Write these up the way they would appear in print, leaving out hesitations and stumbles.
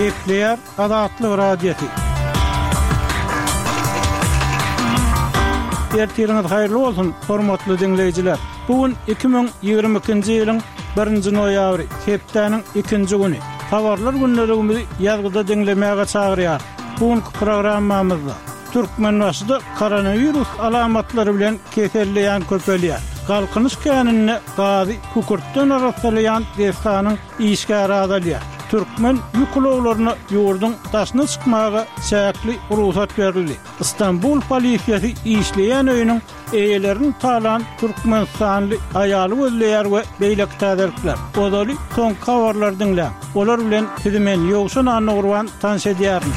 Kepler Adatlyk Radiosu. Ertiriniz hayırlı olsun, hormatly dinleyijiler. Bugün 2022-nji ýylyň 1-nji noýabry, hepdeniň 2-nji güni. Habarlar günlerimizi ýazgyda dinlemäge çagyrýar. Bugünkü programmamyzda Türkmen başyda koronavirus alamatlary bilen keselleýän köpelýär. Galkynyş känine gazy hukurtdan arasalayan destanyň işgär adalýar. Türkmen ýukulawlaryna ýurdun taşyna çykmaga çäkli ruhsat berildi. İstanbul polisiýasy işleýän öýüniň eýelerini talan Türkmenistanly aýaly gözleýär we beýlek täderler. Odaly soň habarlar dinlä. Olar bilen tizimen ýogşan anagurwan tanış edýärmi?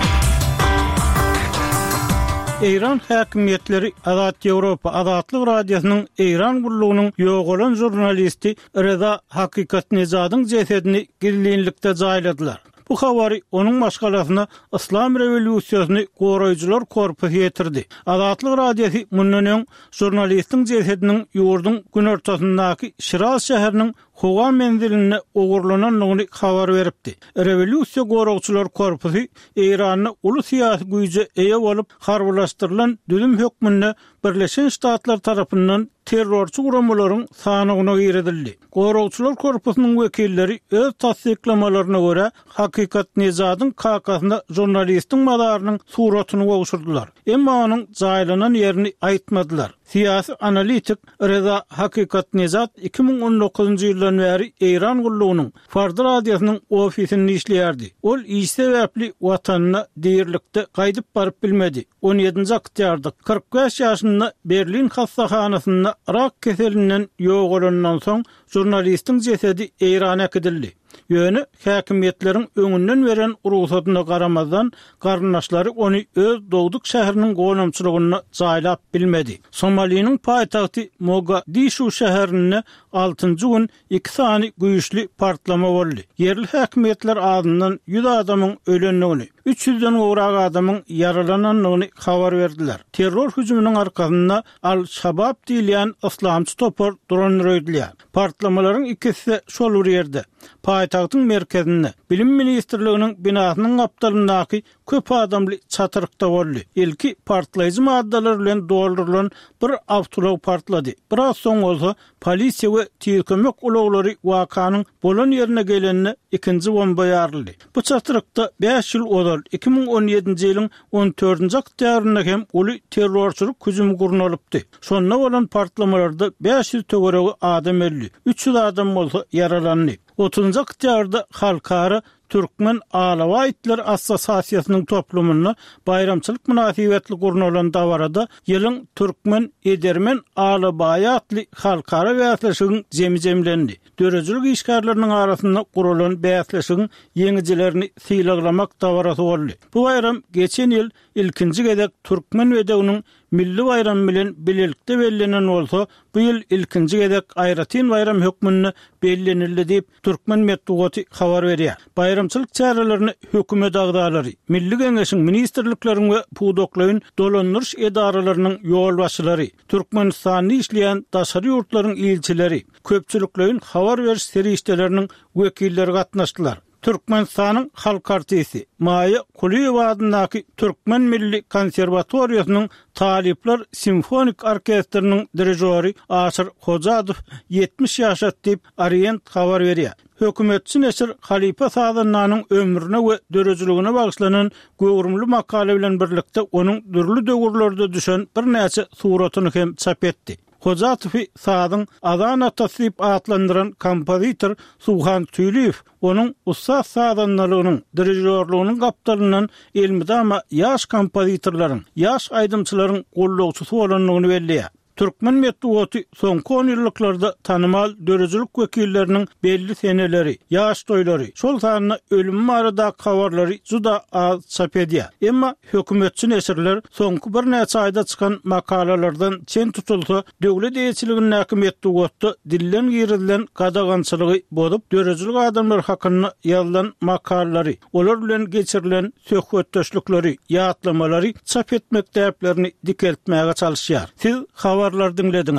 İran häkimetleri Azat Ýewropa Adatlyk Radiosynyň İran gurulugynyň ýogalan jurnalisti Reza Hakykatnejadyň jesedini girliňlikde jaýladylar. Bu habary onuň başgalasyna İslam rewolýusiýasyny goraýjylar korpusy ýetirdi. Adatlyk Radiosy mundan jurnalistiň jesediniň ýurdun gün ortasyndaky Şiraz şäheriniň Hogan menziline ogurlananyny habar beripdi. Rewolýusiýa goraýjylar korpusy Iranyň uly syýasy güýje eýe bolup harbylaşdyrylan düzüm hökmünde Birleşen Ştatlar tarapyndan terrorçy guramalaryň sanygyna giredildi. Goraýjylar korpusynyň wekilleri öz tasdiklamalarına görä Hakykatnejadyň kakasynda jurnalistiň madarynyň suratyny gowşurdylar. Emma onuň jaýlanan ýerini aýtmadylar. Siyasi analitik Reza Hakykatnejad 2019-njy ýyldan beri İran gurulugynyň Fardy radiosynyň ofisinde işleýärdi. Ol iş sebäpli watanyna diýerlikde gaýdyp baryp bilmedi. 17-nji oktýarda 45 ýaşynda Berlin hastahanasynda rak keselinden ýogalandan soň jurnalistiň jesedi Irana gidildi. Ýöne häkimetleriň öňünden beren ruhsatyna garamazdan garnaşlary ony öz dogduk şäheriniň goýnamçylygyna jaýlap bilmedi. Somaliýanyň paýtagty Mogadishu şäherinde 6-njy gün 2 sany güýçli partlama boldy. Yerli häkimetler adyndan 100 adamyň ölenligini, 300-den gowrak adamyň yaralananyny habar berdiler. Terror hüjümüniň arkasynda Al-Şabab diýilen islamçy topar duranýardylar. Partlamaların ikisi şol ýerde. Paýtagtyň merkezinde Bilim Ministrliginiň binasynyň gapdalyndaky köp adamly çatyrykda boldy. Ilki partlaýjy maddalar bilen doldurulan bir awtolaw partlady. Biraz soň bolsa polisiýa we tüýkömek ulaglary wakanyň bolan ýerine gelenine ikinji bomba ýaryldy. Bu çatyrykda 5 ýyl odal 2017-nji ýylyň 14-nji oktýabrynda hem uly terrorçylyk hüjümi gurnalypdy. Şonda bolan partlamalarda 500 töweregi adam öldü. 300 adam bolsa yaralandy. 30-njy oktýarda halkara Türkmen Alawaitler Assosiasiýasynyň toplumyna bayramçylyk münasibetli gurnalan dawarada ýylyň Türkmen Edermen Alawaitly halkara bäsleşigiň jemjemlendi. Dörejilik işgärleriniň arasynda gurulan bäsleşigiň ýeňijilerini sylaklamak dawarasy boldy. Bu bayram geçen ýyl ilkinji gezek Türkmen wedeginiň milli bayram bilen bilelikde bellenen bolsa, bu ýyl ilkinji gezek Aýratyn bayram hökmüne bellenildi diýip Türkmen medeniýeti habar berýär. Bayramçylyk çärelerini hökümet agdalary, milli geňeşiň ministrlikleriň we pudoklaryň dolandyryş edaralarynyň ýolbaşçylary, Türkmenistanyň işleýän daşary ýurtlaryň ilçileri, köpçüliklerin habar beriş serişdelerinin wekilleri gatnaşdylar. Türkmenistanyň halk artisti Maýa Kuliýewa adyndaky Türkmen Milli Konserwatoriýasynyň Talipler Simfonik Orkestriniň dirijori Aşyr Hojadow 70 ýaşat diýip Orient habar berýär. Hökümetçi Nesir Halipa Sadanyň ömrüne we dörejiligine bagyşlanan gowrumly makale bilen birlikde onuň dürli döwürlerde düşen bir näçe suratyny hem çap etdi. Hojadowy Sadyň Azan atasy diýip atlandyran kompozitor Suhan Tüýliýew onuň ussat sadanlarynyň dirijorlugynyň gapdalyndan elmidama ýaş kompozitorlaryň, ýaş aýdymçylaryň gollawçysy bolanlygyny belliýär. Türkmen medeniýeti soňky 10 ýyllarda tanymal dörejilik wekilleriniň belli seneleri, ýaş doýlary, şol sanyna ölüm barada habarlary juda az çap edýär. Emma hökümetçi nesirler soňky bir näçe aýda çykan makalalardan çen tutulsa, döwlet eýetçiliginiň häkimetde dillen ýerilen gadagançylygy bolup, dörejilik adamlar hakyna ýazylan makalary, olar bilen geçirilen söhbetdeşlikleri, ýatlamalary çap etmek täplerini dikeltmäge çalyşýar. Siz habarlar dinlediniz.